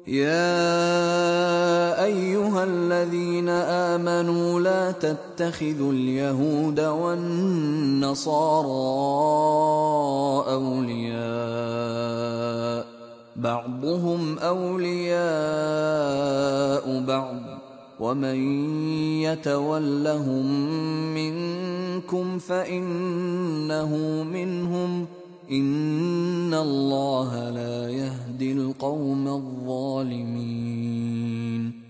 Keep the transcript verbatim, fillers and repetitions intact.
يا أيها الذين آمنوا لا تتخذوا اليهود والنصارى أولياء بعضهم أولياء بعض ومن يتولهم منكم فإنه منهم إن الله لا يهدي القوم الظالمين.